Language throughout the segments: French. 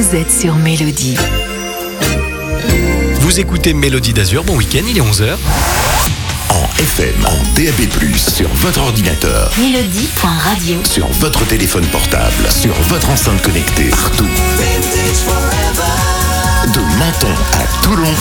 vous êtes sur Mélodie. Vous écoutez Mélodie d'Azur, bon week-end, il est 11h. En FM, en DAB+, sur votre ordinateur, Mélodie.radio. sur votre téléphone portable, sur votre enceinte connectée, partout. De Menton à Toulon,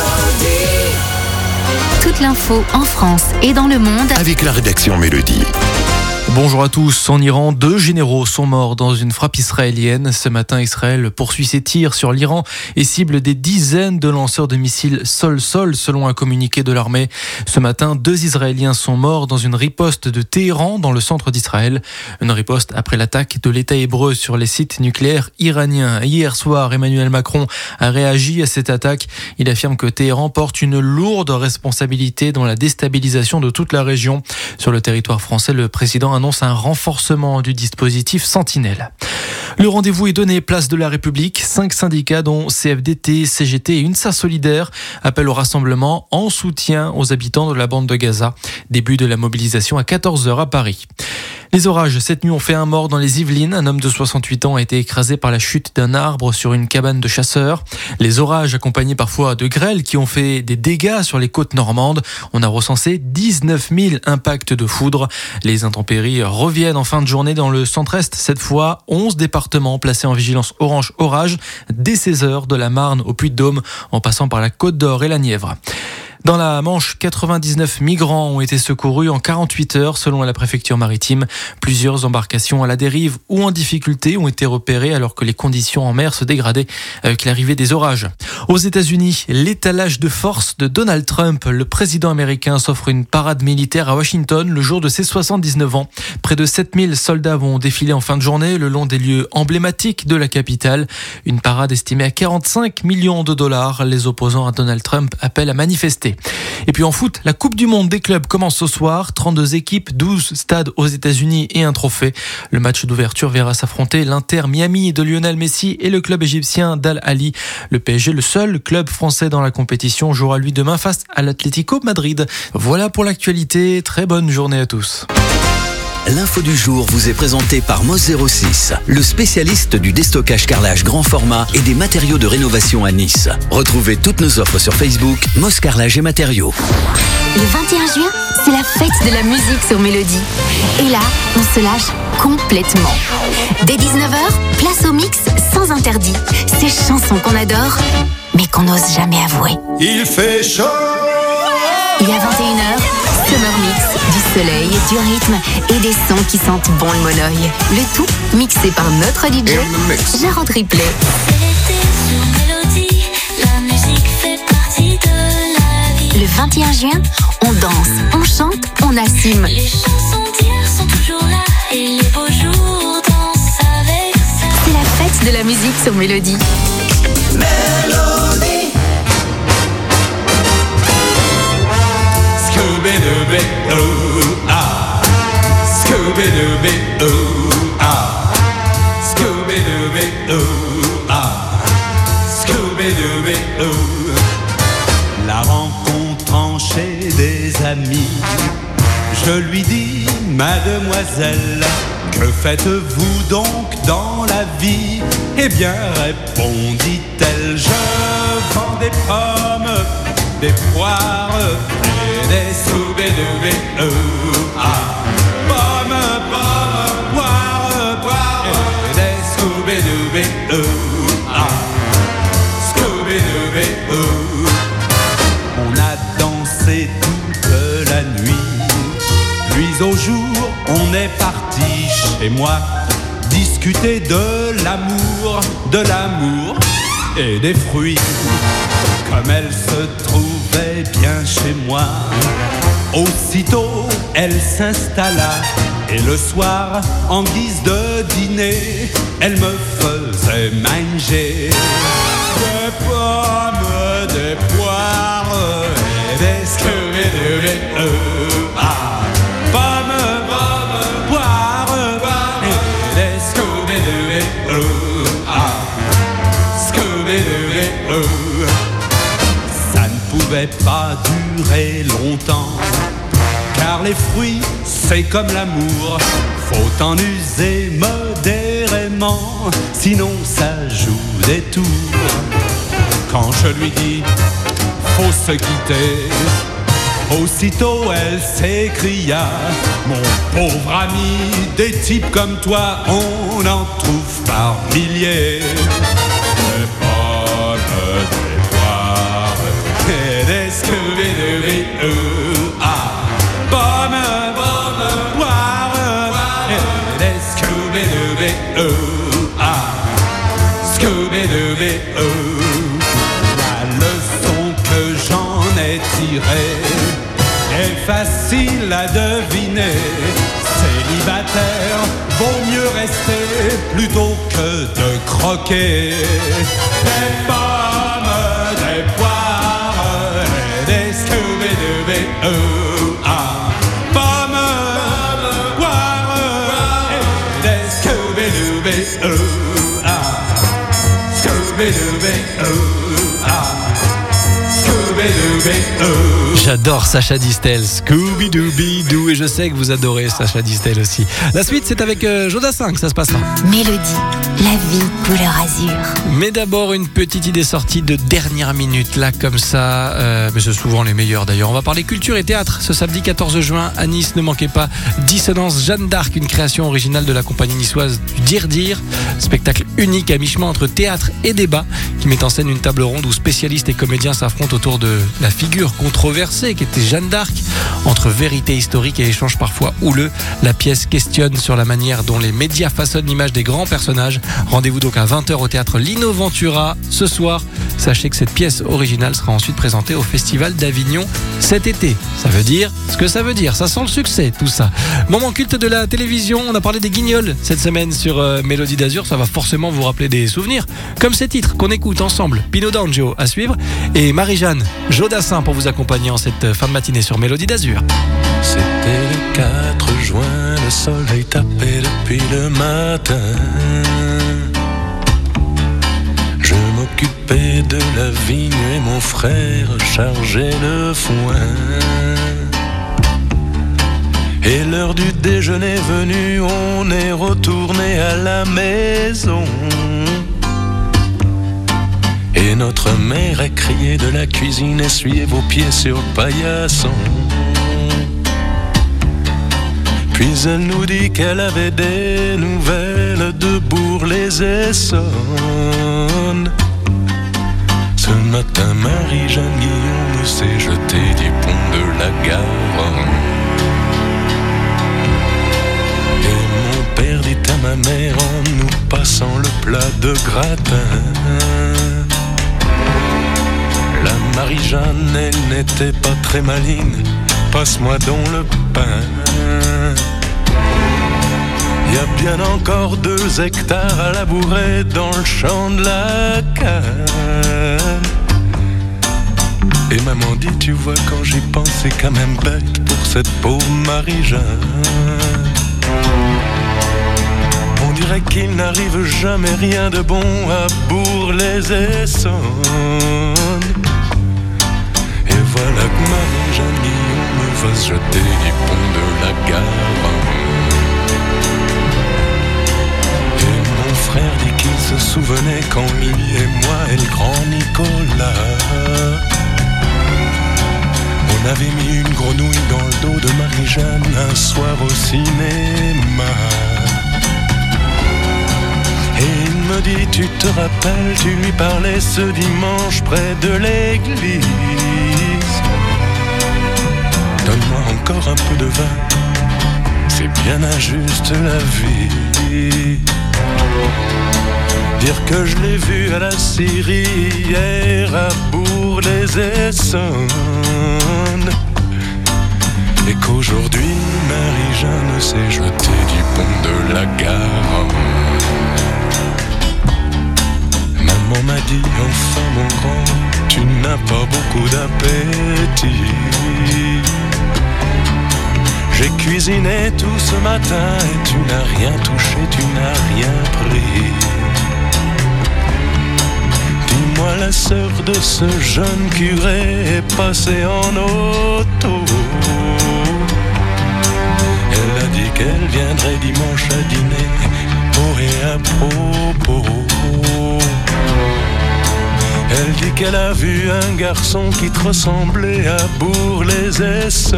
Toute l'info en France et dans le monde. avec la rédaction Mélodie. Bonjour à tous. En Iran, 2 généraux sont morts dans une frappe israélienne. Ce matin, Israël poursuit ses tirs sur l'Iran et cible des dizaines de lanceurs de missiles sol-sol, selon un communiqué de l'armée. Ce matin, 2 Israéliens sont morts dans une riposte de Téhéran, dans le centre d'Israël. Une riposte après l'attaque de l'État hébreu sur les sites nucléaires iraniens. Hier soir, Emmanuel Macron a réagi à cette attaque. Il affirme que Téhéran porte une lourde responsabilité dans la déstabilisation de toute la région. Sur le territoire français, le président annonce un renforcement du dispositif Sentinelle. Le rendez-vous est donné place de la République. 5 syndicats dont CFDT, CGT et UNSA Solidaire appellent au rassemblement en soutien aux habitants de la bande de Gaza. Début de la mobilisation à 14h à Paris. Les orages cette nuit ont fait un mort dans les Yvelines. Un homme de 68 ans a été écrasé par la chute d'un arbre sur une cabane de chasseurs. Les orages accompagnés parfois de grêles qui ont fait des dégâts sur les côtes normandes. On a recensé 19 000 impacts de foudre. Les intempéries reviennent en fin de journée dans le centre-est. Cette fois, 11 départements placés en vigilance orange orage dès 16h, de la Marne au Puy-de-Dôme en passant par la Côte d'Or et la Nièvre. Dans la Manche, 99 migrants ont été secourus en 48 heures selon la préfecture maritime. Plusieurs embarcations à la dérive ou en difficulté ont été repérées alors que les conditions en mer se dégradaient avec l'arrivée des orages. Aux États-Unis, l'étalage de force de Donald Trump. Le président américain s'offre une parade militaire à Washington le jour de ses 79 ans. Près de 7000 soldats vont défiler en fin de journée le long des lieux emblématiques de la capitale. Une parade estimée à 45 millions de dollars. Les opposants à Donald Trump appellent à manifester. Et puis en foot, la Coupe du Monde des clubs commence ce soir. 32 équipes, 12 stades aux États-Unis et un trophée. Le match d'ouverture verra s'affronter l'Inter Miami de Lionel Messi et le club égyptien d'Al Ahly. Le PSG, le seul club français dans la compétition, jouera lui demain face à l'Atlético Madrid. Voilà pour l'actualité. Très bonne journée à tous. L'info du jour vous est présentée par Moss06, le spécialiste du déstockage carrelage grand format et des matériaux de rénovation à Nice. Retrouvez toutes nos offres sur Facebook, Moss Carrelage et Matériaux. Le 21 juin, c'est la fête de la musique sur Mélodie. Et là, on se lâche complètement. Dès 19h, place au mix sans interdit. Ces chansons qu'on adore, mais qu'on n'ose jamais avouer. Il fait chaud. Et à 21h, Summer Mix, du soleil, du rythme et des sons qui sentent bon le monoeil. Le tout mixé par notre DJ, Jarod Ripley. Le 21 juin, on danse, on chante, on assume. Les chansons d'hier sont toujours là et les beaux jours dansent avec ça. C'est la fête de la musique sur Mélodie. Mélodie. Scooby-Dooby, ooh, ah. Scooby-Dooby, ooh, ah. Scooby-Dooby, ooh, ah. Scooby-Dooby, ooh. La rencontrant chez des amis, je lui dis, mademoiselle, que faites-vous donc dans la vie? Eh bien, répondit-elle, je vends des pommes, des poires et des Scooby-Dooby, ooh, ah. Pommes, pommes, poires, poires et des Scooby-Dooby, ooh, ah. Scooby-Dooby, ooh. On a dansé toute la nuit, puis au jour on est parti chez moi discuter de l'amour et des fruits. Comme elle se trouvait bien chez moi, aussitôt elle s'installa et le soir, en guise de dîner, elle me faisait manger des pommes, des poires et des Scooby-Dooby, ah. Pommes, pommes, poires, poires et des Scooby-Dooby, ah. Scooby-Dooby, ça ne pouvait pas durer longtemps, car car les fruits, c'est comme l'amour. Faut en user modérément, sinon ça joue des tours. Quand je lui dis, faut se quitter, aussitôt elle s'écria, mon pauvre ami, des types comme toi, on en trouve par milliers. Des pommes, des poires, et des Scooby-Dooby-Doo. Ah, pommes, poires, et des Scooby-Dooby-Doo. Ah, Scooby-Dooby-Doo. La leçon que j'en ai tirée est facile à deviner. Célibataire, vaut mieux rester plutôt que de croquer. Des pommes, des poires, et des Scooby-Dooby-Doo. Ah, pommes, poires, et des Scooby-Dooby-Doo. Ah, Scooby-Dooby-Doo. Ah, Scooby-Dooby-Doo. J'adore Sacha Distel, Scooby-Dooby-Doo, et je sais que vous adorez Sacha Distel aussi. La suite, c'est avec Jodassin que ça se passera. Mélodie, la vie couleur azur. Mais d'abord, une petite idée sortie de dernière minute, là, comme ça. Mais c'est souvent les meilleurs d'ailleurs. On va parler culture et théâtre. Ce samedi 14 juin, à Nice, ne manquez pas Dissonance Jeanne d'Arc, une création originale de la compagnie niçoise du Dire. Spectacle unique à mi-chemin entre théâtre et débat, qui met en scène une table ronde où spécialistes et comédiens s'affrontent autour de la figure controversée qui était Jeanne d'Arc. Entre vérité historique et échanges parfois houleux, la pièce questionne sur la manière dont les médias façonnent l'image des grands personnages. Rendez-vous donc à 20h au théâtre Lino Ventura ce soir. Sachez que cette pièce originale sera ensuite présentée au Festival d'Avignon cet été. Ça veut dire ce que ça veut dire. Ça sent le succès, tout ça. Moment culte de la télévision. On a parlé des Guignols cette semaine sur Mélodie d'Azur. Ça va forcément vous rappeler des souvenirs. Comme ces titres qu'on écoute ensemble. Pino D'Angio à suivre. Et Marie-Jeanne Jodassin pour vous accompagner en cette fin de matinée sur Mélodie d'Azur. C'était le 4 juin, le soleil tapait depuis le matin. Je m'occupais de la vigne et mon frère chargeait le foin. Et l'heure du déjeuner venue, on est retourné à la maison. Et notre mère a crié de la cuisine, essuyez vos pieds sur le paillasson. Puis elle nous dit qu'elle avait des nouvelles de Bourg-les-Essonnes. Ce matin, Marie-Jeanne Guillaume s'est jetée du pont de la Garonne. Et mon père dit à ma mère en nous passant le plat de gratin: la Marie-Jeanne, elle n'était pas très maligne, passe-moi donc le pain. Y a bien encore 2 hectares à labourer dans le champ de la canne. Et maman dit, tu vois, quand j'y pense, c'est quand même bête pour cette pauvre Marie-Jeanne. On dirait qu'il n'arrive jamais rien de bon à Bourg-les-Essonnes. Et voilà que Marie-Jeanne Guillaume va se jeter du pont de la Garonne. Et mon frère dit qu'il se souvenait quand lui et moi et le grand Nicolas, on avait mis une grenouille dans le dos de Marie-Jeanne un soir au cinéma. Et il me dit, tu te rappelles, tu lui parlais ce dimanche près de l'église. Donne-moi encore un peu de vin, c'est bien injuste la vie. Dire que je l'ai vu à la Syrie hier à Bourg-les-Essonnes. Et qu'aujourd'hui Marie-Jeanne s'est jetée du pont de la Garonne. Maman m'a dit, enfin mon grand, tu n'as pas beaucoup d'appétit. J'ai cuisiné tout ce matin et tu n'as rien touché, tu n'as rien pris. Dis-moi, la sœur de ce jeune curé est passée en auto. qu'elle viendrait dimanche à dîner. Oh et à propos, elle dit qu'elle a vu un garçon qui te ressemblait à Bourg-les-Essonnes.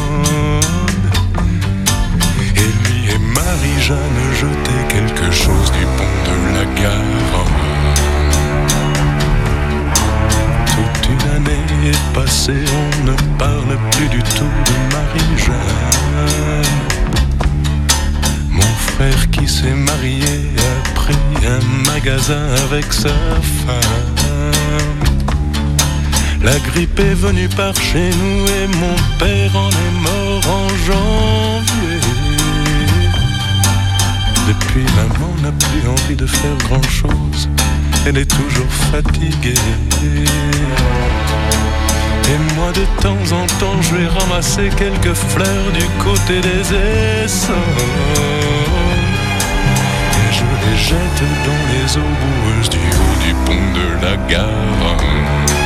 Et lui et Marie-Jeanne jetaient quelque chose du pont de la Garonne. Toute une année est passée, on ne parle plus du tout de Marie-Jeanne. Mon frère qui s'est marié a pris un magasin avec sa femme. La grippe est venue par chez nous et mon père en est mort en janvier. Depuis, maman n'a plus envie de faire grand-chose. Elle est toujours fatiguée. Et moi de temps en temps je vais ramasser quelques fleurs du côté des Essonnes. Et je les jette dans les eaux boueuses du haut du pont de la Garonne.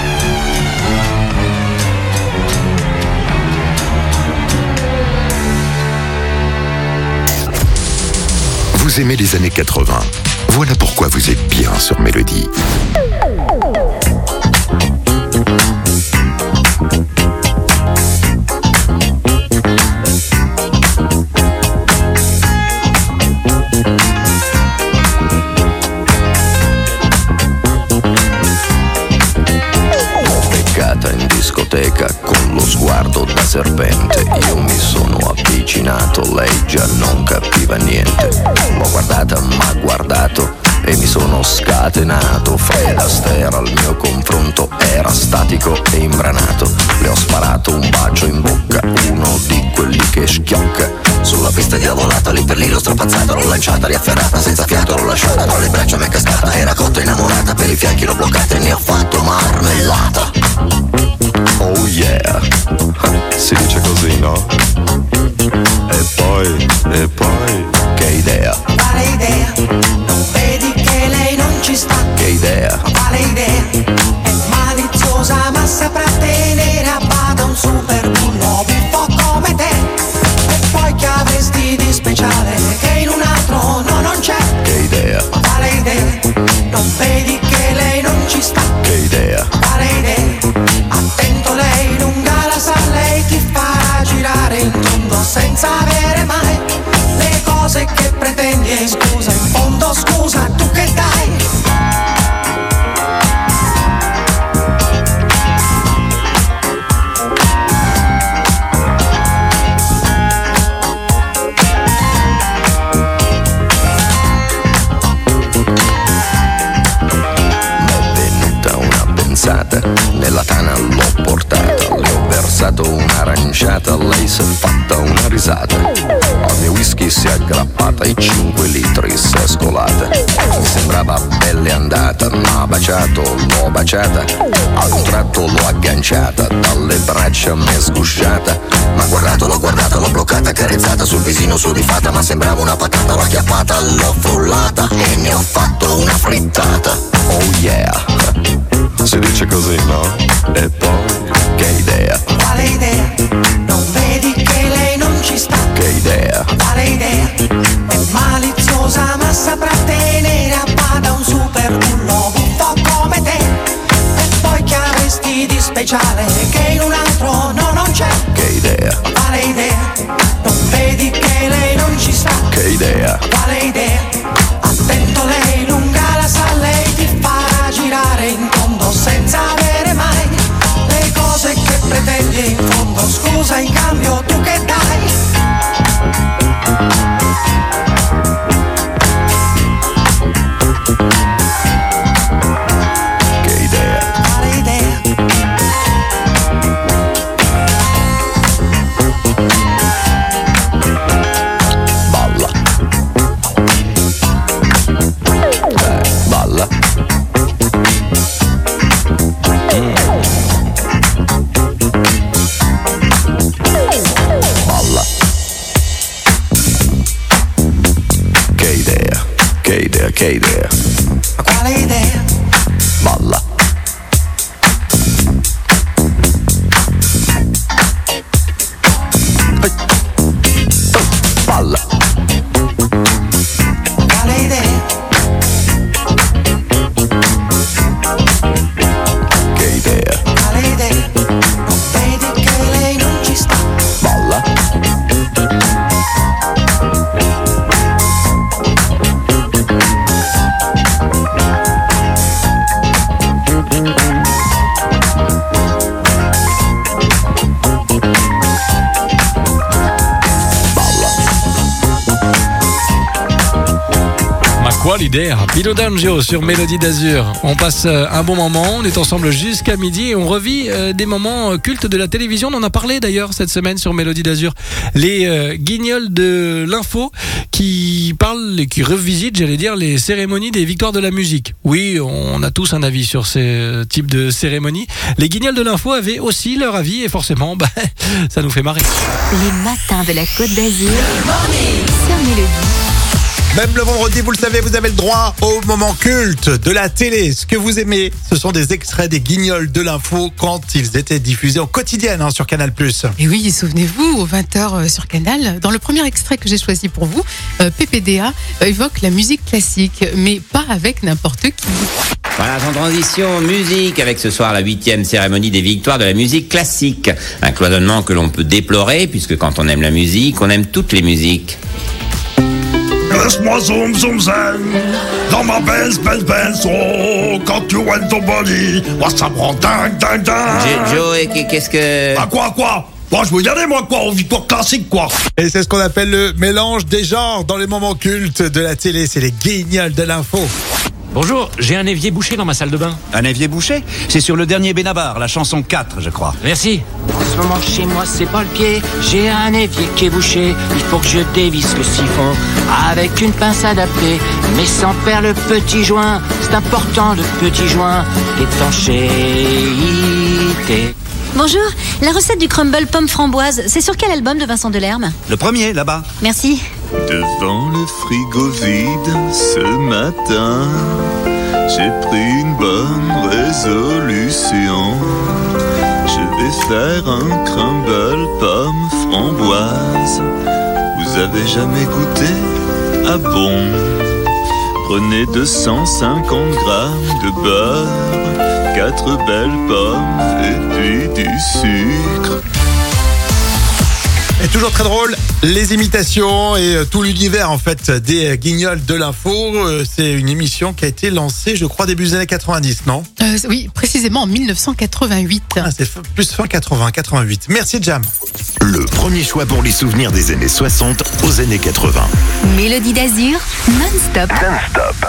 Vous aimez les années 80. Voilà pourquoi vous êtes bien sur Mélodie. Beccata in discoteca con lo sguardo da serpente, io mi sono avvicinato, lei già non capiva niente. L'ho guardata, m'ha guardato e mi sono scatenato. Fred Astaire al mio confronto era statico e imbranato. Le ho sparato un bacio in bocca, uno di quelli che schiocca. Sulla pista di lavorata, lì per lì l'ho strapazzata, l'ho lanciata, riafferrata, senza fiato l'ho lasciata, tra le braccia mi è cascata, era cotta innamorata, per i fianchi l'ho bloccata e ne ho fatto marmellata. Oh yeah, si dice così, no? E poi, che idea? Quale idea? Non vedi che lei non ci sta? Che idea? Quale idea? È maliziosa ma saprà tenere a bada un super bullo buffo come te. E poi che avresti di speciale che in un altro no non c'è? Che idea? Quale idea? Non vedi che lei non ci sta? Che idea? Quale idea? Attento, lei lunga la sa, lei ti farà girare in tondo senza avere mai le cose che pretendi. E scusa, in fondo scusa, tu che dai? Nella tana l'ho portata, le ho versato un'aranciata, lei si è fatta una risata. Al mio whisky si è aggrappata e 5 litri si è scolata. Mi sembrava pelle andata, m'ha baciato, l'ho baciata. Ad un tratto l'ho agganciata, dalle braccia mi è sgusciata. M'ha guardato, l'ho guardata, l'ho bloccata, carezzata sul visino sudifata. Ma sembrava una patata, l'ho acchiappata, l'ho frullata e ne ho fatto una frittata. Oh yeah, si dice così, no? E poi, che idea? Quale idea? Non vedi che lei non ci sta? Che idea? Quale idea? È maliziosa ma saprà tenere a bada un super bullo buffo come te. E poi che avresti di speciale che in un altro no non c'è? Che idea? Quale idea? Non vedi che lei non ci sta? Che idea? Quale idea? Attento, lei lunga la sa, lei ti farà girare in tondo senza avere mai le cose che pretendi. In fondo scusa, in cambio tu che dai? Che idea? Quale idea? Balla. Balla. Balla. Che idea? Che idea? Che idea? Ma quale idea? Balla. Balla. quoi l'idée? Pino D'Angio sur Mélodie d'Azur. On passe un bon moment, on est ensemble jusqu'à midi et on revit des moments cultes de la télévision. On en a parlé d'ailleurs cette semaine sur Mélodie d'Azur. Les guignols de l'info qui parlent et qui revisitent, j'allais dire, les cérémonies des victoires de la musique. Oui, on a tous un avis sur ces types de cérémonies. Les guignols de l'info avaient aussi leur avis et forcément, ça nous fait marrer. Les matins de la Côte d'Azur sur Mélodie. Même le vendredi, vous le savez, vous avez le droit au moment culte de la télé. Ce que vous aimez, ce sont des extraits des guignols de l'info quand ils étaient diffusés en quotidienne sur Canal+. Et oui, souvenez-vous, aux 20h sur Canal, dans le premier extrait que j'ai choisi pour vous, PPDA évoque la musique classique, mais pas avec n'importe qui. Voilà, sans transition, musique, avec ce soir la 8e cérémonie des victoires de la musique classique. Un cloisonnement que l'on peut déplorer, puisque quand on aime la musique, on aime toutes les musiques. Laisse-moi zoom zoom zen dans ma Benz, oh, quand tu went ton body, moi ça me rend dingue. Joe, qu'est-ce que... Quoi Moi je veux y aller aux victoires classiques quoi. Et c'est ce qu'on appelle le mélange des genres dans les moments cultes de la télé, c'est les guignols de l'info. Bonjour, j'ai un évier bouché dans ma salle de bain. Un évier bouché? C'est sur le dernier Benabar, la chanson 4, je crois. Merci. En ce moment, chez moi, c'est pas le pied. J'ai un évier qui est bouché. Il faut que je dévisse le siphon avec une pince adaptée, mais sans perdre le petit joint. C'est important, le petit joint d'étanchéité. Bonjour, la recette du crumble pomme framboise, c'est sur quel album de Vincent Delerme? Le premier, là-bas. Merci. Devant le frigo vide ce matin, j'ai pris une bonne résolution. Je vais faire un crumble pomme framboise. Vous avez jamais goûté? Ah bon? Prenez 250 grammes de beurre, 4 belles pommes et puis du sucre. Et toujours très drôle, les imitations et tout l'univers en fait des guignols de l'info. C'est une émission qui a été lancée, je crois, début des années 90, non? Oui, précisément en 1988. C'est plus fin 80, 88. Merci Jam. Le premier choix pour les souvenirs des années 60 aux années 80. Mélodie d'Azur, non-stop. Non-stop.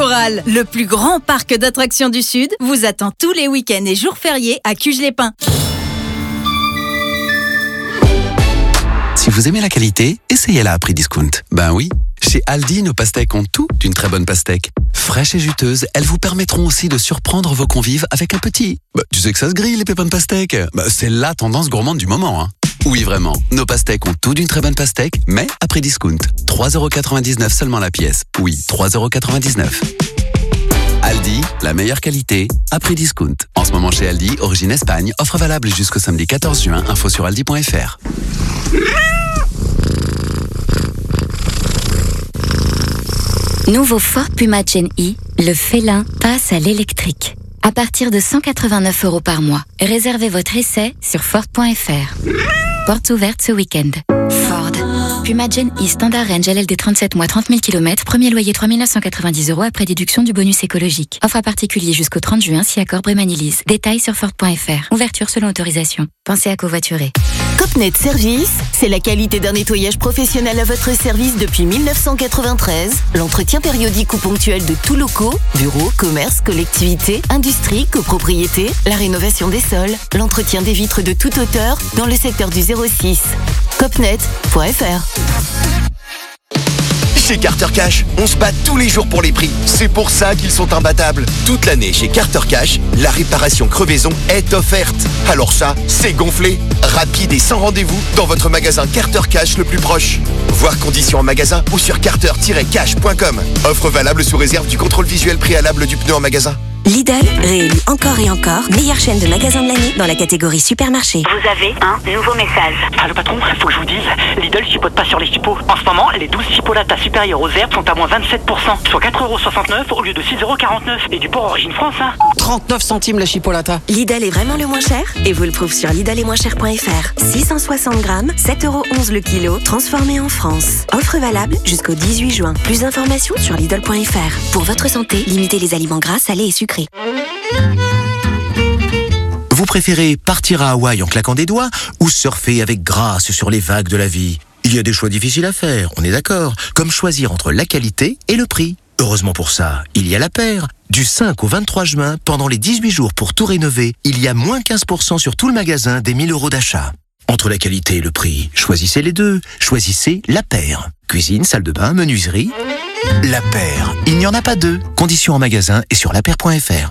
Coral, le plus grand parc d'attractions du Sud, vous attend tous les week-ends et jours fériés à Cuges-les-Pins. Si vous aimez la qualité, essayez-la à prix discount. Ben oui, chez Aldi, nos pastèques ont tout d'une très bonne pastèque. Fraîches et juteuses, elles vous permettront aussi de surprendre vos convives avec un petit. Tu sais que ça se grille, les pépins de pastèque. C'est la tendance gourmande du moment, hein. Oui, vraiment, nos pastèques ont tout d'une très bonne pastèque, mais à prix discount. 3,99€ seulement la pièce. Oui, 3,99€. Aldi, la meilleure qualité, à prix discount. En ce moment chez Aldi, origine Espagne, offre valable jusqu'au samedi 14 juin, info sur aldi.fr. Nouveau Ford Puma Gen E, le félin passe à l'électrique. À partir de 189€ par mois. Réservez votre essai sur Ford.fr. Portes ouvertes ce week-end. Ford. Puma Gen E Standard Range LLD 37 mois 30 000 km. Premier loyer 3 990€ après déduction du bonus écologique. Offre à particulier jusqu'au 30 juin si accord Brémanilise. Détails sur Ford.fr. Ouverture selon autorisation. Pensez à covoiturer. Copnet Service, c'est la qualité d'un nettoyage professionnel à votre service depuis 1993. L'entretien périodique ou ponctuel de tous locaux, bureaux, commerces, collectivités, industries, copropriétés, la rénovation des sols, l'entretien des vitres de toute hauteur dans le secteur du 06. Copnet.fr. Chez Carter Cash, on se bat tous les jours pour les prix. C'est pour ça qu'ils sont imbattables. Toute l'année chez Carter Cash, la réparation crevaison est offerte. Alors ça, c'est gonflé. Rapide et sans rendez-vous dans votre magasin Carter Cash le plus proche. Voir conditions en magasin ou sur carter-cash.com. Offre valable sous réserve du contrôle visuel préalable du pneu en magasin. Lidl, réélu encore et encore, meilleure chaîne de magasins de l'année dans la catégorie supermarché. Vous avez un nouveau message. Ah, le patron, faut que je vous dise, Lidl chipote pas sur les chipots. En ce moment, les 12 chipolatas supérieures aux herbes sont à moins 27%, soit 4,69€ au lieu de 6,49€. Et du porc origine France, hein. 39 centimes la chipolata. Lidl est vraiment le moins cher et vous le prouve sur lidl-et-moins-cher.fr. 660 grammes, 7,11€ le kilo, transformé en France. Offre valable jusqu'au 18 juin. Plus d'informations sur lidl.fr. Pour votre santé, limitez les aliments gras, salés et sucrés. Vous préférez partir à Hawaï en claquant des doigts ou surfer avec grâce sur les vagues de la vie? Il y a des choix difficiles à faire, on est d'accord, comme choisir entre la qualité et le prix. Heureusement pour ça, il y a La Paire. Du 5 au 23 juin, pendant les 18 jours pour tout rénover, il y a moins 15% sur tout le magasin des 1 000€ d'achat. Entre la qualité et le prix, choisissez les deux. Choisissez La Paire. Cuisine, salle de bain, menuiserie. La Paire. Il n'y en a pas deux. Conditions en magasin et sur lapaire.fr.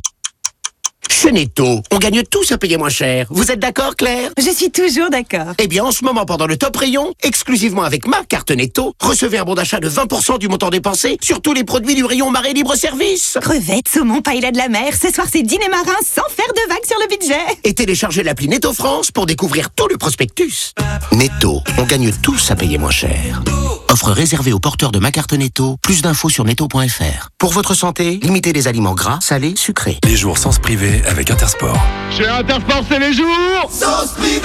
Chez Netto, on gagne tous à payer moins cher. Vous êtes d'accord, Claire? Je suis toujours d'accord. Eh bien, en ce moment, pendant le top rayon, exclusivement avec ma carte Netto, recevez un bon d'achat de 20% du montant dépensé sur tous les produits du rayon Marée Libre Service. Crevettes, saumon, paella de la mer. Ce soir, c'est dîner marin sans faire de vagues sur le budget. Et téléchargez l'appli Netto France pour découvrir tout le prospectus. Netto, on gagne tous à payer moins cher. Offre réservée aux porteurs de ma carte Netto. Plus d'infos sur netto.fr. Pour votre santé, limitez les aliments gras, salés, sucrés. Les jours sans se priver avec Intersport. Chez Intersport, c'est les jours sans se priver.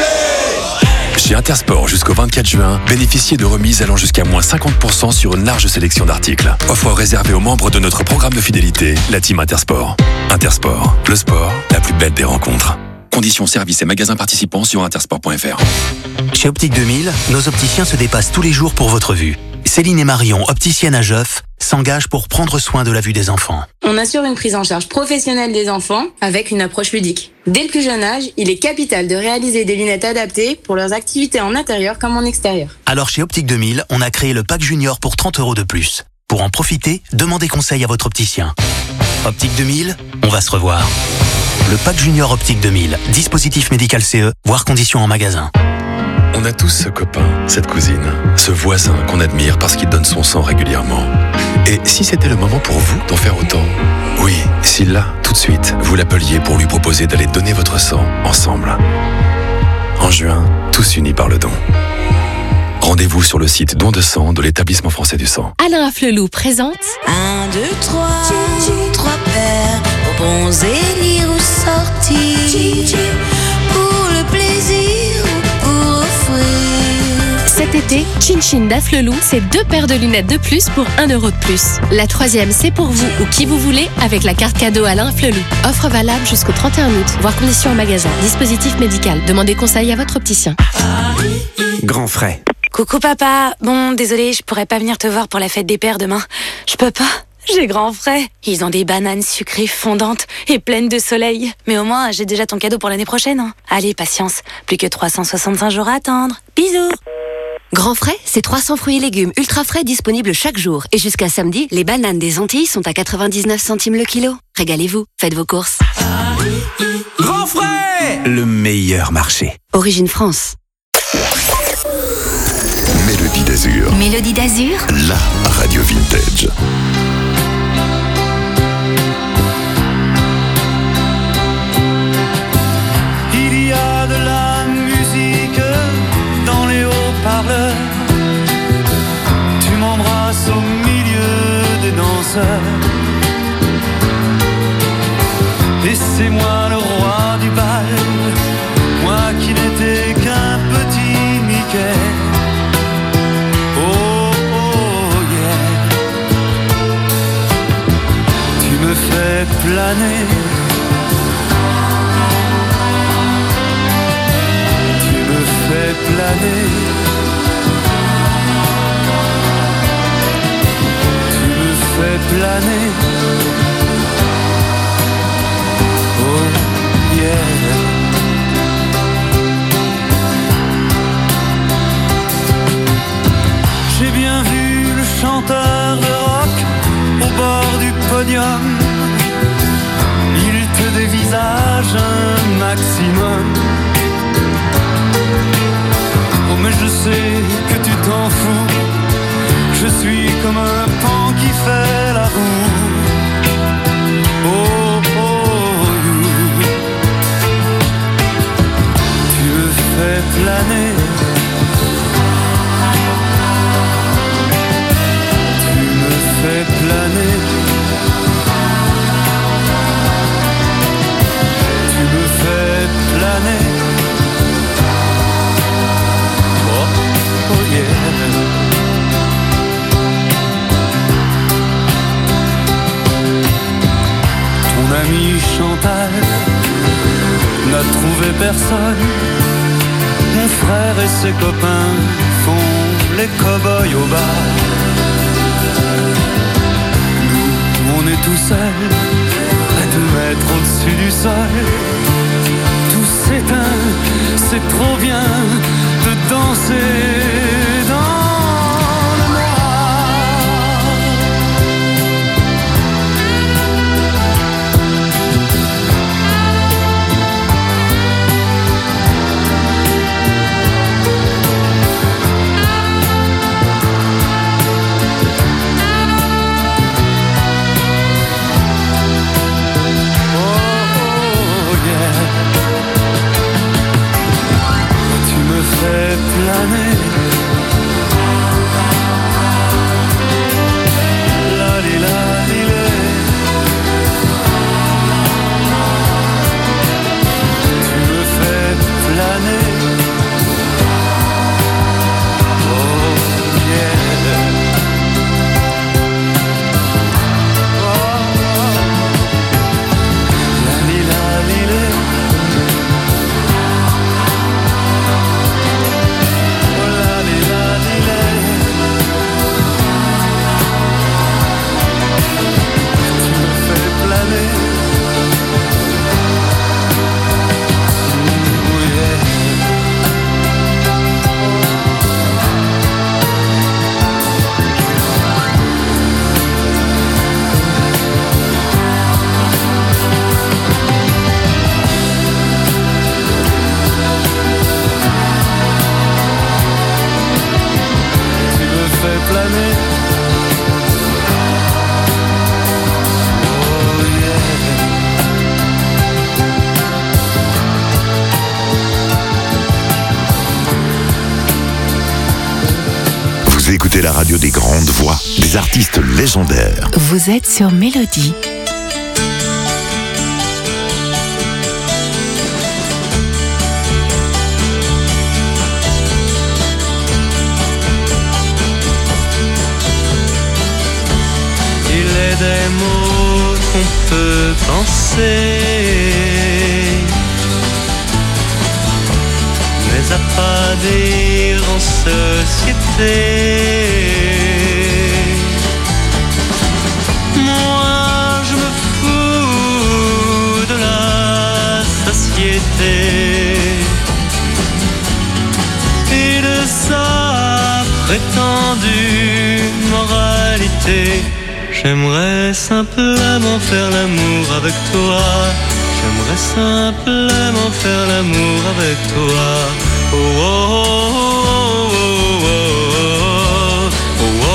Chez Intersport, jusqu'au 24 juin, bénéficiez de remises allant jusqu'à moins 50% sur une large sélection d'articles. Offre réservée aux membres de notre programme de fidélité, la Team Intersport. Intersport, le sport, la plus belle des rencontres. Conditions, services et magasins participants sur intersport.fr. Chez Optique 2000, nos opticiens se dépassent tous les jours pour votre vue. Céline et Marion, opticiennes à Geoff, s'engagent pour prendre soin de la vue des enfants. On assure une prise en charge professionnelle des enfants avec une approche ludique. Dès le plus jeune âge, il est capital de réaliser des lunettes adaptées pour leurs activités en intérieur comme en extérieur. Alors chez Optique 2000, on a créé le pack junior pour 30€ de plus. Pour en profiter, demandez conseil à votre opticien. Optique 2000, on va se revoir. Le pack junior Optique 2000, dispositif médical CE, voire conditions en magasin. On a tous ce copain, cette cousine, ce voisin qu'on admire parce qu'il donne son sang régulièrement. Et si c'était le moment pour vous d'en faire autant? Oui, si là, tout de suite, vous l'appeliez pour lui proposer d'aller donner votre sang ensemble. En juin, tous unis par le don. Rendez-vous sur le site don de sang de l'établissement français du sang. Alain Flelou présente 1, 2, 3, 3 paires, bonbons et lire ou sortir, pour le plaisir ou pour offrir. Cet été, Chin Chin d'Afflelou, c'est 2 paires de lunettes de plus pour 1€ de plus. La 3e, c'est pour vous ou qui vous voulez avec la carte cadeau Alain Flelou. Offre valable jusqu'au 31 août, voire conditions en magasin. Dispositif médical. Demandez conseil à votre opticien. Grand frais. Coucou papa, bon désolé, je pourrais pas venir te voir pour la fête des pères demain. Je peux pas. J'ai grand frais. Ils ont des bananes sucrées fondantes et pleines de soleil. Mais au moins, j'ai déjà ton cadeau pour l'année prochaine. Hein. Allez, patience. Plus que 365 jours à attendre. Bisous. Grand frais, c'est 300 fruits et légumes ultra frais disponibles chaque jour. Et jusqu'à samedi, les bananes des Antilles sont à 99 centimes le kilo. Régalez-vous, faites vos courses. Grand frais, le meilleur marché. Origine France. Mélodie d'Azur. Mélodie d'Azur, La radio vintage. Il y a de la musique dans les haut-parleurs. Tu m'embrasses au milieu des danseurs. Et c'est moi le roi du bal, moi qui n'étais qu'un petit Mickey. Oh, oh, yeah. Tu me fais planer. Tu me fais planer. Tu me fais planer. Oh, yeah. J'ai bien vu le chanteur de rock au bord du podium. Il te dévisage un maximum. Oh mais je sais que tu t'en fous. Je suis comme un pan qui fait la roue. Oh, oh, you. Tu me fais planer. Fais planer. Tu me fais planer. Oh, oh yeah. Ton ami Chantal n'a trouvé personne. Mon frère et ses copains font les cow-boys au bar. On est tout seul, à 2 mètres au-dessus du sol. Tout s'éteint, c'est trop bien de danser dans le noir. Fais planer. La li la li lé. Tu me fais planer. Oh yeah. Oh, la li la li lé. Vous écoutez la radio des grandes voix, des artistes légendaires. Vous êtes sur Mélodie. Il est des mots qu'on peut penser, mais à pas dire en société. l'été. J'aimerais simplement faire l'amour avec toi. J'aimerais simplement faire l'amour avec toi. Oh, oh, oh, oh, oh, oh,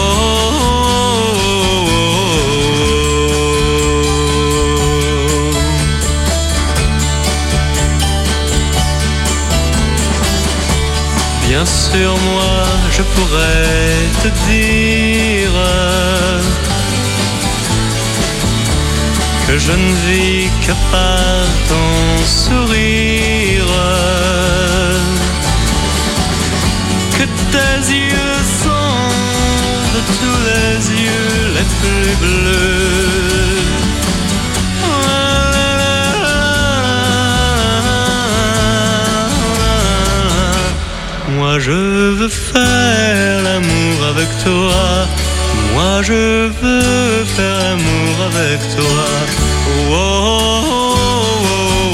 oh. Bien sûr, moi, je pourrais te dire que je ne vis que par ton sourire, que tes yeux sont de tous les yeux les plus bleus. Moi je veux faire l'amour avec toi. Moi je veux faire l'amour avec toi. Oh, oh, oh,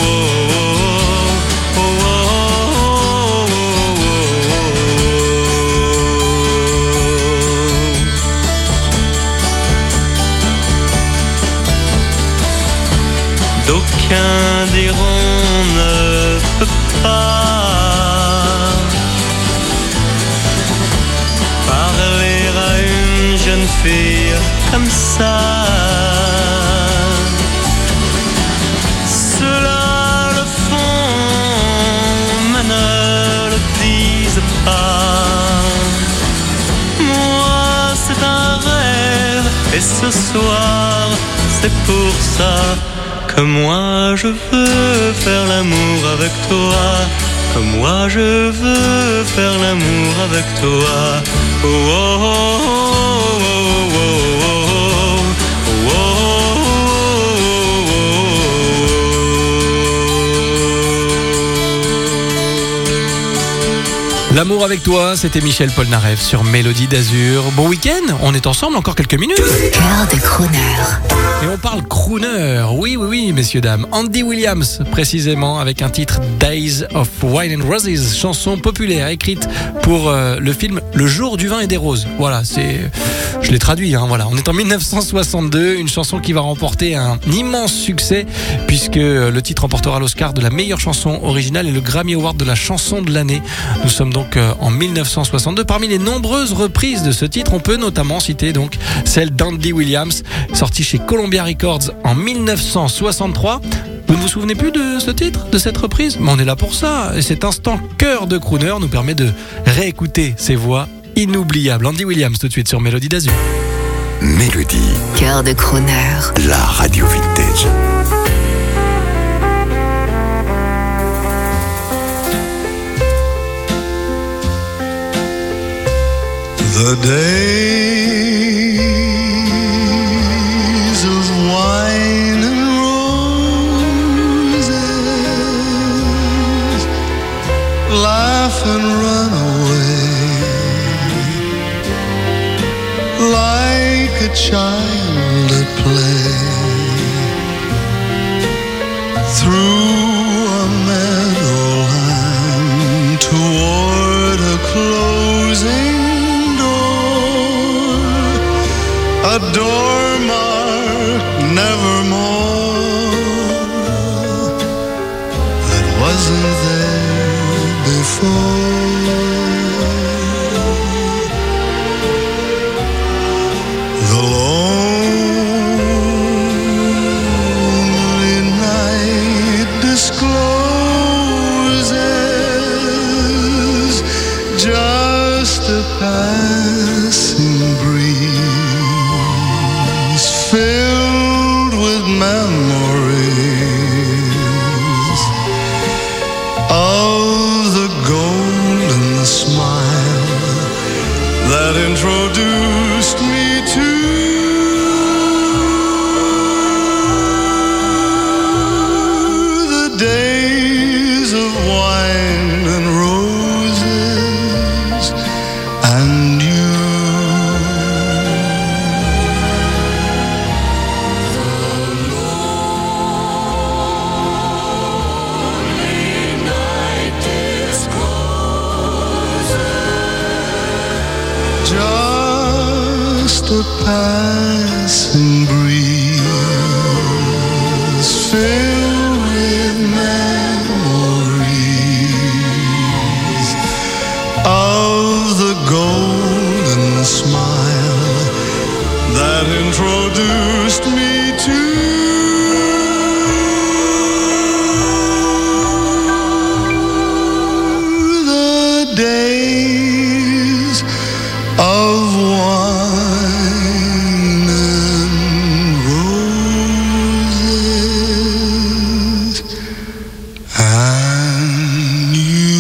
oh, oh, oh. D'aucuns diront ne peut pas parler à une jeune fille comme ça. Ceux-là le font, mais ne le disent pas. Moi c'est un rêve, et ce soir c'est pour ça que moi je veux faire l'amour avec toi. Que moi je veux faire l'amour avec toi. Oh, oh, oh, oh, oh, oh, oh. L'amour avec toi, c'était Michel Polnareff sur Mélodie d'Azur. Bon week-end, on est ensemble encore quelques minutes. Cœur de crooner. Et on parle crooner, oui, messieurs, dames. Andy Williams, précisément, avec un titre Days of Wine and Roses, chanson populaire écrite pour le film Le jour du vin et des roses. Voilà, je l'ai traduit, voilà. On est en 1962, une chanson qui va remporter un immense succès, puisque le titre remportera l'Oscar de la meilleure chanson originale et le Grammy Award de la chanson de l'année. Nous sommes donc en 1962. Parmi les nombreuses reprises de ce titre, on peut notamment citer donc celle d'Andy Williams, sortie chez Columbia Records en 1963. Vous ne vous souvenez plus de ce titre, de cette reprise? Mais on est là pour ça. Et cet instant cœur de crooner nous permet de réécouter ces voix inoubliables. Andy Williams tout de suite sur Mélodie d'Azur. Mélodie. Cœur de crooner. La radio vintage. The days of wine and roses, laugh and run away like a child at play through a meadowland toward a closing door, a door marked nevermore that wasn't there before. The lonely night discloses just a passing breeze filled with memories of the golden smile that introduced me to the days of wine and roses and you. The passing breeze filled with memories of the golden smile that introduced me to the days of wine and roses and you.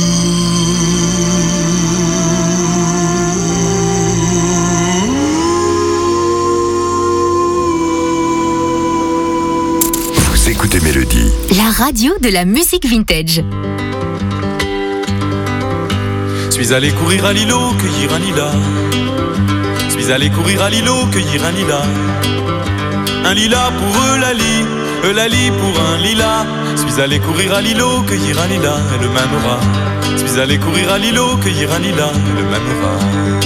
Vous écoutez Mélodie. La radio de la musique vintage. Suis allé courir à l'îlot, cueillir un lilas. Suis allé courir à l'îlot, cueillir un lilas. Un lilas pour Eulalie pour un lilas. Suis allé courir à l'îlot, cueillir un lilas, et le m'aimera. Suis allé courir à l'îlot, cueillir un lilas, et le m'aimera.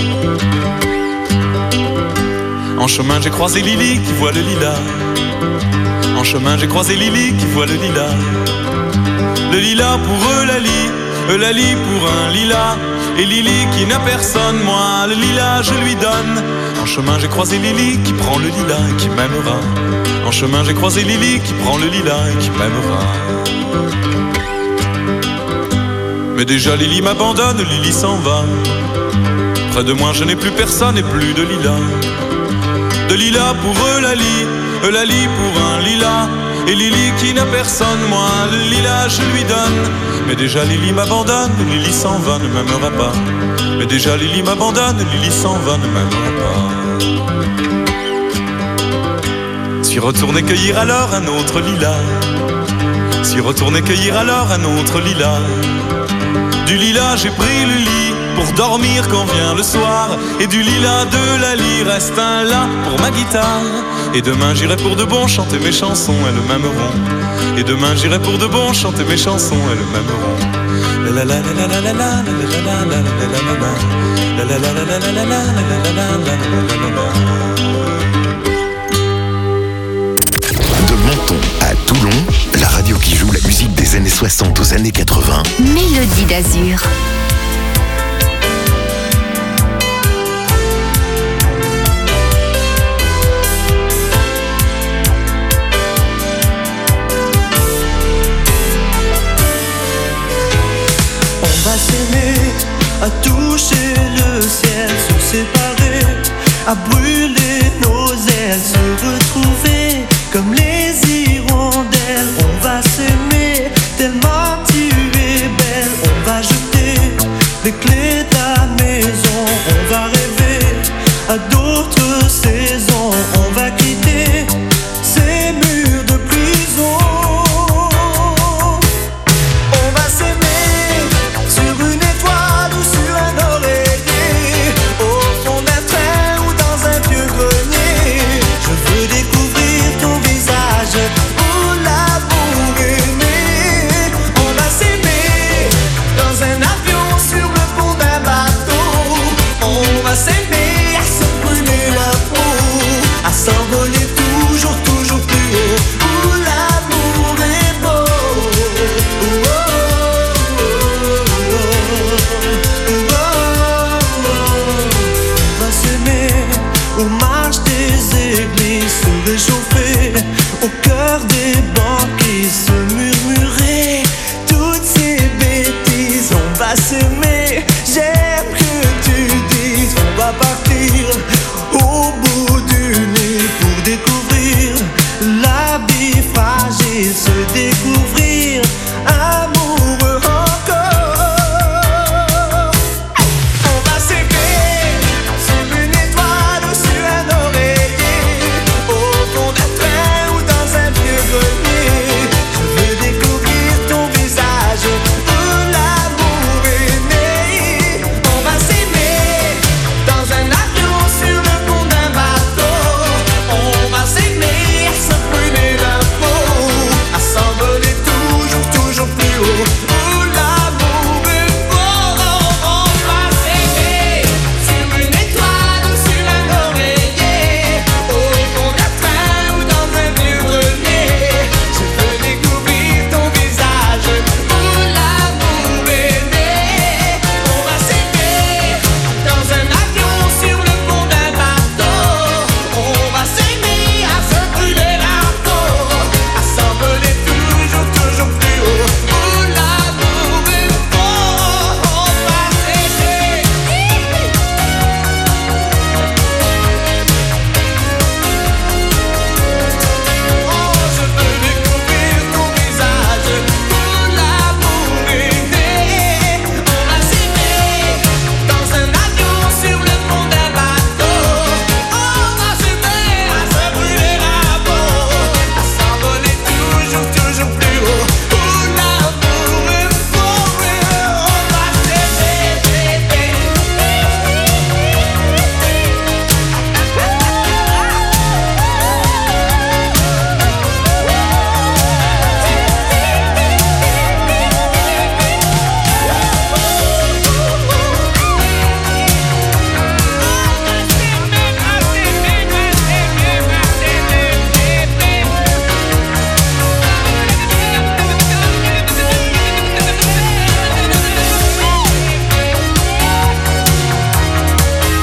En chemin j'ai croisé Lily qui voit le lilas. En chemin j'ai croisé Lily qui voit le lilas. Le lilas pour Eulalie pour un lilas. Et Lily qui n'a personne, moi le lilas je lui donne. En chemin j'ai croisé Lily qui prend le lilas et qui m'aimera. En chemin j'ai croisé Lily qui prend le lilas et qui m'aimera. Mais déjà Lily m'abandonne, Lily s'en va. Près de moi je n'ai plus personne et plus de lilas. De lilas pour Eulalie pour un lilas. Et Lily qui n'a personne, moi le lilas je lui donne. Mais déjà Lily m'abandonne, Lily s'en va, ne m'aimera pas. Mais déjà Lily m'abandonne, Lily s'en va, ne m'aimera pas. Suis retourné cueillir alors un autre lilas. Suis retourné cueillir alors un autre lilas. Du lilas j'ai pris le lit pour dormir quand vient le soir. Et du lilas de la lie reste un la pour ma guitare. Et demain j'irai pour de bon chanter mes chansons, elles m'aimeront. Et demain j'irai pour de bon chanter mes chansons, elles m'aimeront. La la la la la la la la la la la la. De Menton à Toulon, la radio qui joue la musique des années 60 aux années 80. Mélodie d'Azur. On va s'aimer, à toucher le ciel, se séparer, à brûler nos ailes, se retrouver comme les hirondelles. On va s'aimer tellement tu es belle. On va jeter les clés de la maison. On va rêver à d'autres saisons. On va quitter ces murs de prison. On va s'aimer sur une étoile ou sur un oreiller, au fond d'un train ou dans un vieux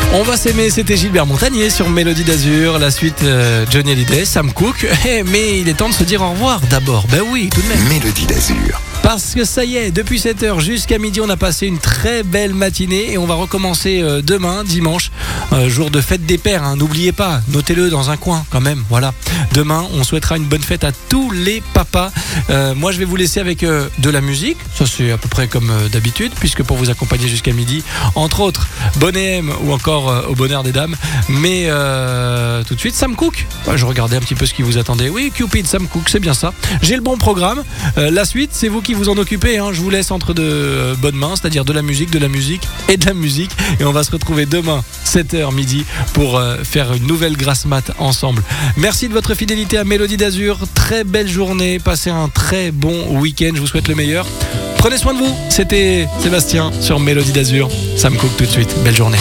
On va s'aimer, c'était Gilbert Montagnier sur Mélodie d'Azur. La suite, Johnny Hallyday, Sam Cooke. Mais il est temps de se dire au revoir d'abord. Ben oui, tout de même. Mélodie d'Azur. Parce que ça y est, depuis 7h jusqu'à midi, on a passé une très belle matinée et on va recommencer demain, dimanche, jour de fête des pères. Hein. N'oubliez pas, notez-le dans un coin quand même. Voilà. Demain, on souhaitera une bonne fête à tous les papas. Moi, je vais vous laisser avec de la musique. Ça, c'est à peu près comme d'habitude, puisque pour vous accompagner jusqu'à midi, entre autres, Bonnet M ou encore Au bonheur des dames. Mais tout de suite, Sam Cooke. Je regardais un petit peu ce qui vous attendait. Oui, Cupid, Sam Cooke, c'est bien ça. J'ai le bon programme. La suite, c'est vous qui vous en occupez. Hein. Je vous laisse entre de bonnes mains, c'est-à-dire de la musique et de la musique. Et on va se retrouver demain, 7h midi, pour faire une nouvelle grasse mat ensemble. Merci de votre fidélité à Mélodie d'Azur. Très belle journée. Passez un très bon week-end. Je vous souhaite le meilleur. Prenez soin de vous. C'était Sébastien sur Mélodie d'Azur. Sam Cooke tout de suite. Belle journée.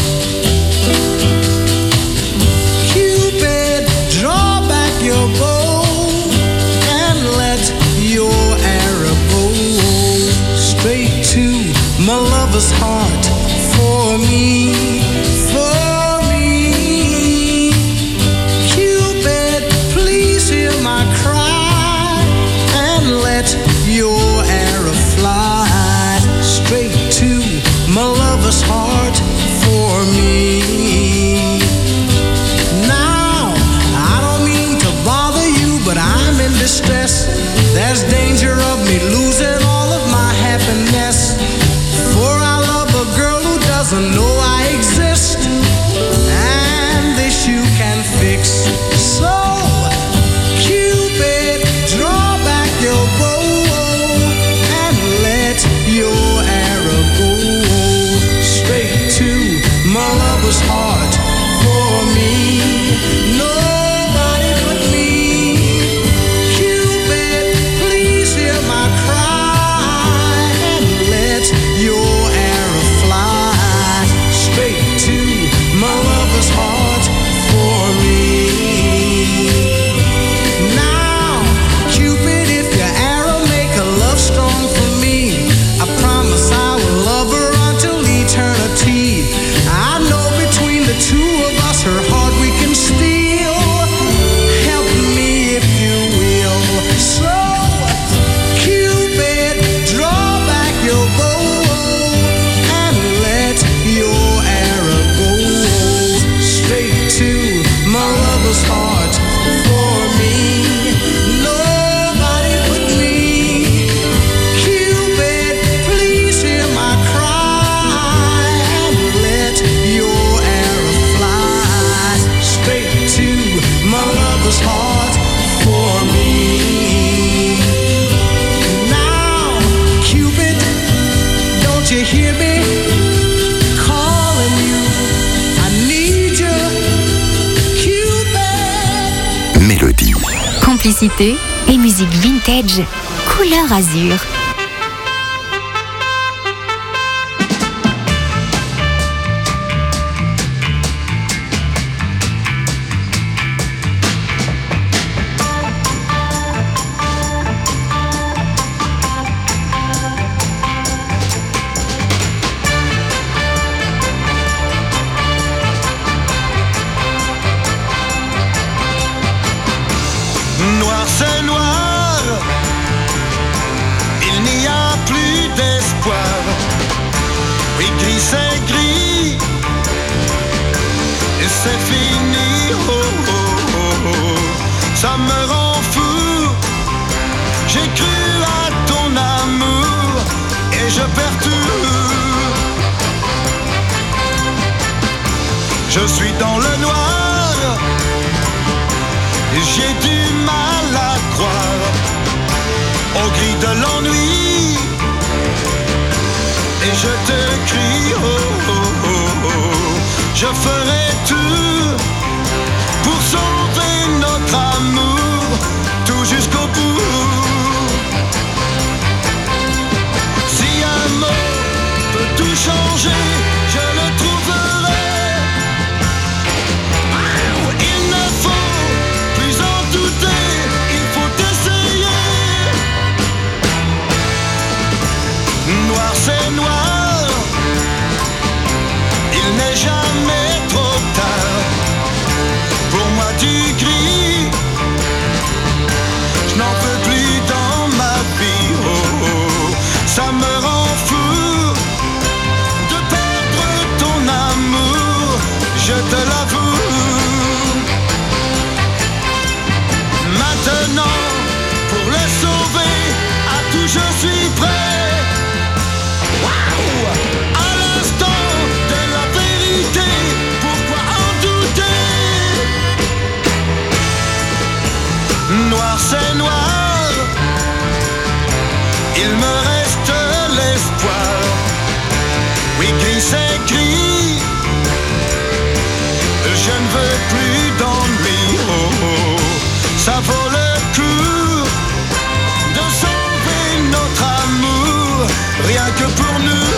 Cupid, draw back your bow and let your arrow go straight to my lover's heart for me, for me. Cupid, please hear my cry and let your arrow fly straight to my lover's heart for me. Now, I don't mean to bother you, but I'm in distress. There's danger of me losing all of my happiness. For I love a girl who doesn't know I exist, and this you can fix. So, Cupid, draw back your bow and let your arrow go straight to my lover's heart for me. Nobody but me. Cupid, please hear my cry and let your arrow fly straight to my lover's heart for me. Now, Cupid, if your arrow make a love strong for me, I promise I will love her until eternity. I know between the two of us her heart we can steal. Help me if you will. So, Cupid, draw back your bow and let your arrow go straight to my lover's heart for me. Nobody but me. Cupid, please hear my cry and let your arrow fly straight to my lover's heart for me. Now, Cupid, don't you hear me calling you? I need you, Cupid. Mélodie. Complicité et musique vintage, couleur azur. Noir c'est noir, il n'y a plus d'espoir. Oui, gris c'est gris, et c'est fini. Oh, oh, oh, oh. Ça me rend fou. J'ai cru à ton amour et je perds tout. Je suis dans le noir. J'ai du mal à croire au gris de l'ennui. Et je te crie, oh, oh, oh, oh. Je ferai tout pour sauver notre amour, tout jusqu'au bout. Si un mot peut tout changer, je le trouverai. Il ne faut plus en douter, il faut essayer. Noir c'est noir, il n'est jamais trop je suis prêt. Waouh! À l'instant de la vérité, pourquoi en douter? Noir c'est noir, il me reste l'espoir. Oui, gris c'est gris, je ne veux plus d'ennui. Oh, oh. Ça vaut le coup de sauver notre amour, rien que pour nous.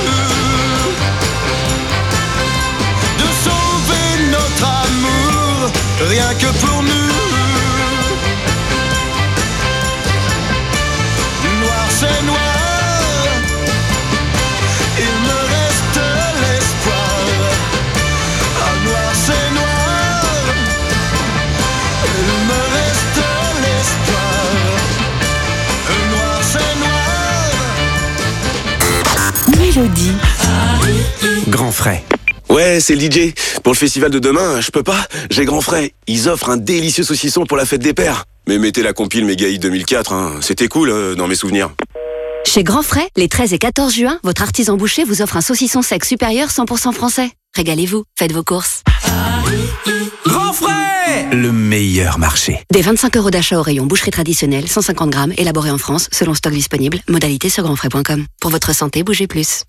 De sauver notre amour, rien que pour nous. Noir c'est noir, il me reste l'espoir. Ah, noir c'est noir, il me reste l'espoir. Noir c'est noir. Mélodie. Grand frais. Ouais, c'est le DJ. Pour le festival de demain, je peux pas. J'ai grand frais. Ils offrent un délicieux saucisson pour la fête des pères. Mais mettez la compile Mégaï 2004, hein. C'était cool dans mes souvenirs. Chez Grand Frais, les 13 et 14 juin, votre artisan boucher vous offre un saucisson sec supérieur 100% français. Régalez-vous, faites vos courses. Grand frais! Le meilleur marché. Des 25 € d'achat au rayon boucherie traditionnelle, 150 grammes, élaboré en France, selon stock disponible. Modalité sur grandfrais.com. Pour votre santé, bougez plus.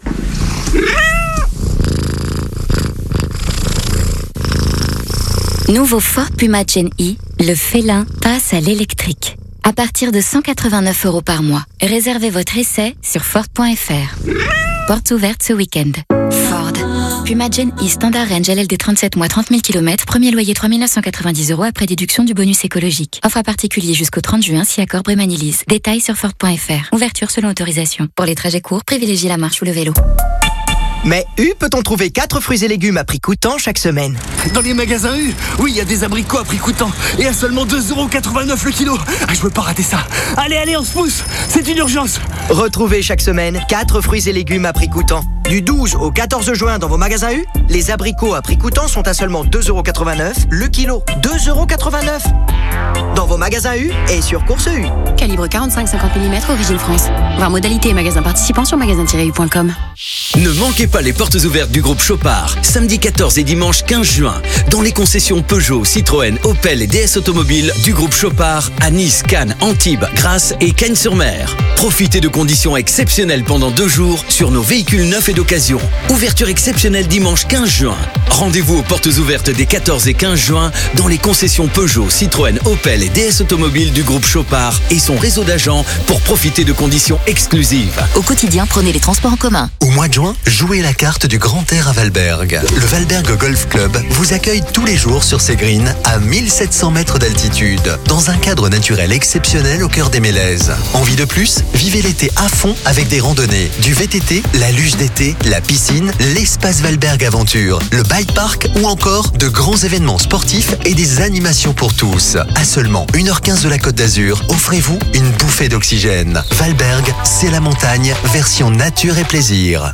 Nouveau Ford Puma Gen E, le félin passe à l'électrique. À partir de 189 € par mois. Réservez votre essai sur Ford.fr. Portes ouvertes ce week-end. Ford. Puma Gen E Standard Range LLD 37 mois 30 000 km. Premier loyer 3 990 € après déduction du bonus écologique. Offre à particulier jusqu'au 30 juin si accord Brémanilise. Détails sur Ford.fr. Ouverture selon autorisation. Pour les trajets courts, privilégiez la marche ou le vélo. Mais U peut-on trouver 4 fruits et légumes à prix coûtant chaque semaine? Dans les magasins U, oui, il y a des abricots à prix coûtant et à seulement 2,89 € le kilo. Ah, je veux pas rater ça. Allez, on se pousse, c'est une urgence. Retrouvez chaque semaine 4 fruits et légumes à prix coûtant. Du 12 au 14 juin dans vos magasins U, les abricots à prix coûtant sont à seulement 2,89 € le kilo. 2,89 € dans vos magasins U et sur Course U. Calibre 45-50 mm, origine France. Voir modalité et magasins participants sur magasin-u.com. Ne manquez pas les portes ouvertes du groupe Chopard, samedi 14 et dimanche 15 juin, dans les concessions Peugeot, Citroën, Opel et DS Automobiles du groupe Chopard à Nice, Cannes, Antibes, Grasse et Cagnes-sur-Mer. Profitez de conditions exceptionnelles pendant 2 jours sur nos véhicules neufs et d'occasion. Ouverture exceptionnelle dimanche 15 juin. Rendez-vous aux portes ouvertes des 14 et 15 juin dans les concessions Peugeot, Citroën, Opel et DS Automobiles du groupe Chopard et son réseau d'agents pour profiter de conditions exclusives. Au quotidien, prenez les transports en commun. Au mois de juin, jouez la carte du Grand Air à Valberg. Le Valberg Golf Club vous accueille tous les jours sur ses greens à 1700 mètres d'altitude, dans un cadre naturel exceptionnel au cœur des Mélèzes. Envie de plus? Vivez l'été à fond avec des randonnées, du VTT, la luge d'été, la piscine, l'espace Valberg Aventure, le bike park ou encore de grands événements sportifs et des animations pour tous. À seulement 1h15 de la Côte d'Azur, offrez-vous une bouffée d'oxygène. Valberg, c'est la montagne, version nature et plaisir.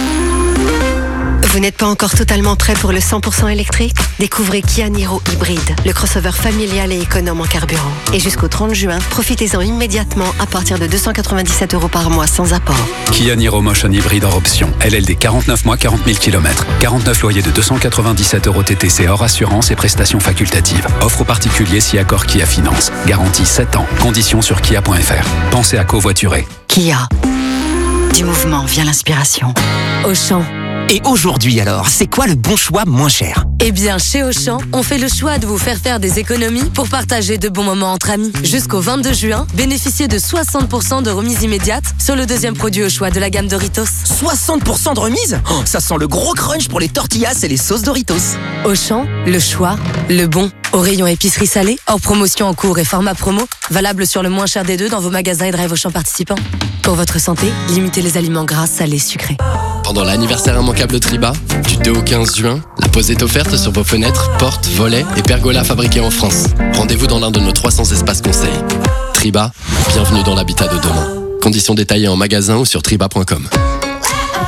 Vous n'êtes pas encore totalement prêt pour le 100% électrique? Découvrez Kia Niro Hybride, le crossover familial et économe en carburant. Et jusqu'au 30 juin, profitez-en immédiatement à partir de 297 € par mois sans apport. Kia Niro Motion Hybride hors option. LLD 49 mois, 40 000 km. 49 loyers de 297 € TTC hors assurance et prestations facultatives. Offre aux particuliers si accord Kia Finance. Garantie 7 ans. Conditions sur kia.fr. Pensez à covoiturer. Kia. Du mouvement vient l'inspiration. Auchan. Et aujourd'hui alors, c'est quoi le bon choix moins cher? Eh bien, chez Auchan, on fait le choix de vous faire faire des économies pour partager de bons moments entre amis. Jusqu'au 22 juin, bénéficiez de 60% de remise immédiate sur le deuxième produit au choix de la gamme Doritos. 60% de remise? Oh, ça sent le gros crunch pour les tortillas et les sauces Doritos. Auchan, le choix, le bon. Au rayon épicerie salée, hors promotion en cours et format promo, valable sur le moins cher des deux dans vos magasins et drive Auchan participants. Pour votre santé, limitez les aliments gras, salés, sucrés. Pendant l'anniversaire immanquable Triba, du 2 au 15 juin, la pause est offerte sur vos fenêtres, portes, volets et pergolas fabriqués en France. Rendez-vous dans l'un de nos 300 espaces conseils. Triba, bienvenue dans l'habitat de demain. Conditions détaillées en magasin ou sur triba.com.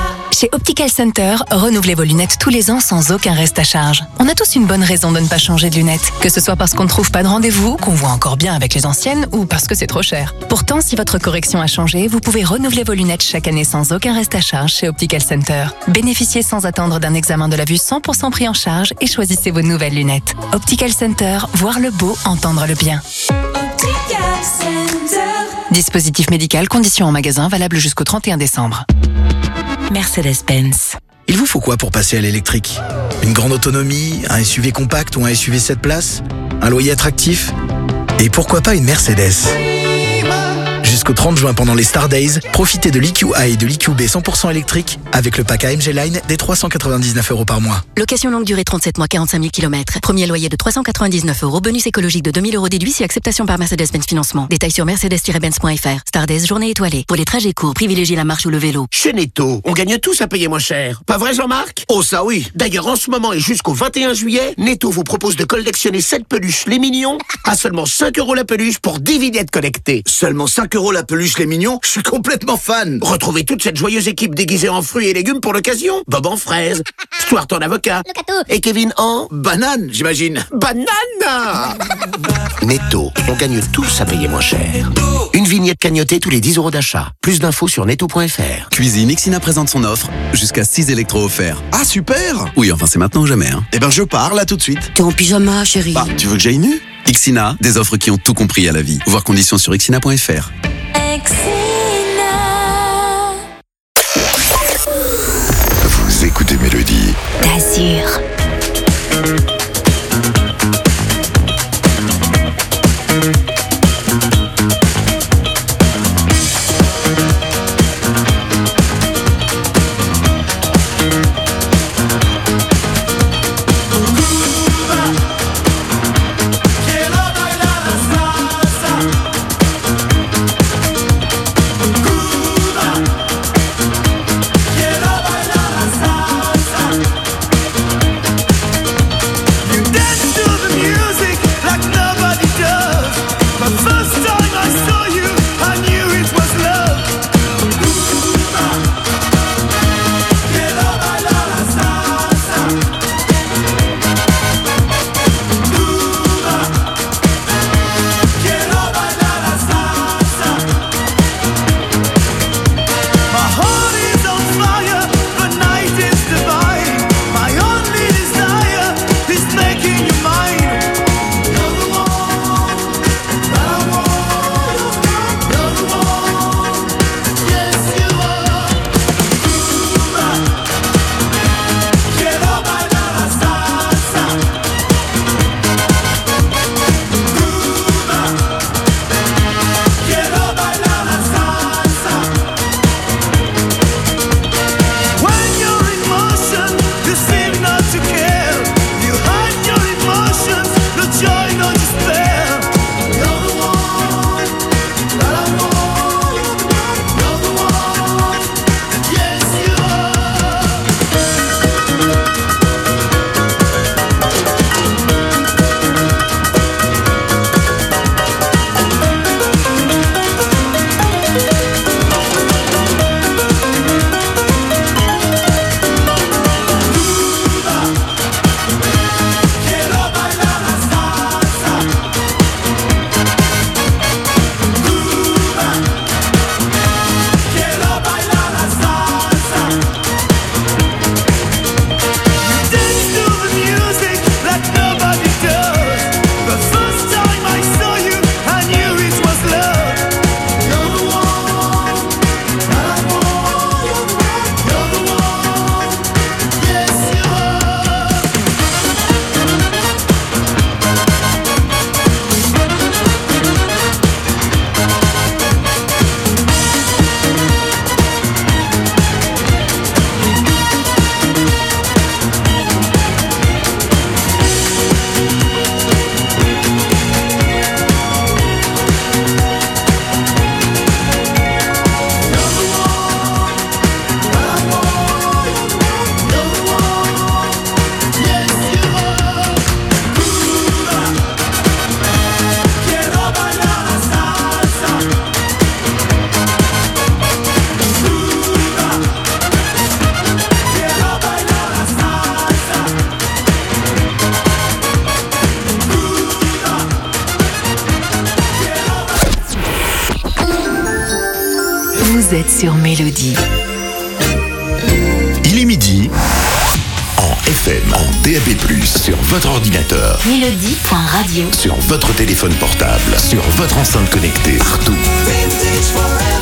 Chez Optical Center, renouvelez vos lunettes tous les ans sans aucun reste à charge. On a tous une bonne raison de ne pas changer de lunettes. Que ce soit parce qu'on ne trouve pas de rendez-vous, qu'on voit encore bien avec les anciennes ou parce que c'est trop cher. Pourtant, si votre correction a changé, vous pouvez renouveler vos lunettes chaque année sans aucun reste à charge chez Optical Center. Bénéficiez sans attendre d'un examen de la vue 100% pris en charge et choisissez vos nouvelles lunettes. Optical Center, voir le beau, entendre le bien. Optical Center. Dispositif médical, conditions en magasin, valable jusqu'au 31 décembre. Mercedes-Benz. Il vous faut quoi pour passer à l'électrique? Une grande autonomie, un SUV compact ou un SUV 7 places? Un loyer attractif? Et pourquoi pas une Mercedes? Jusqu'au 30 juin pendant les Star Days, profitez de l'EQA et de l'EQB 100% électrique avec le pack AMG Line des 399 € par mois. Location longue durée 37 mois, 45 000 km. Premier loyer de 399 €. Bonus écologique de 2 000 € déduit si acceptation par Mercedes-Benz Financement. Détails sur mercedes-benz.fr. Star Days, journée étoilée. Pour les trajets courts, privilégiez la marche ou le vélo. Chez Netto, on gagne tous à payer moins cher. Pas vrai, Jean-Marc? Oh, ça oui. D'ailleurs, en ce moment et jusqu'au 21 juillet, Netto vous propose de collectionner 7 peluches les mignons à seulement 5 € la peluche pour 10 vignettes connectées. Seulement 5 € la peluche les mignons? Je suis complètement fan. Retrouvez toute cette joyeuse équipe déguisée en fruits et légumes pour l'occasion. Bob en fraises, Stuart en avocat, et Kevin en banane, j'imagine. Banane. Netto, on gagne tous à payer moins cher. Une vignette cagnotée tous les 10 € d'achat. Plus d'infos sur netto.fr. Cuisine Ixina présente son offre, jusqu'à 6 électros offerts. Ah super. Oui, enfin c'est maintenant ou jamais. Hein. Eh ben je pars là tout de suite. T'es en pyjama, chérie. Bah, tu veux que j'aille nu? Ixina, des offres qui ont tout compris à la vie. Voir conditions sur ixina.fr. Vous écoutez Mélodie. D'Azur. vous êtes sur Mélodie. Il est midi. En FM, en DAB+, sur votre ordinateur. Mélodie.radio. Sur votre téléphone portable. Sur votre enceinte connectée. Partout.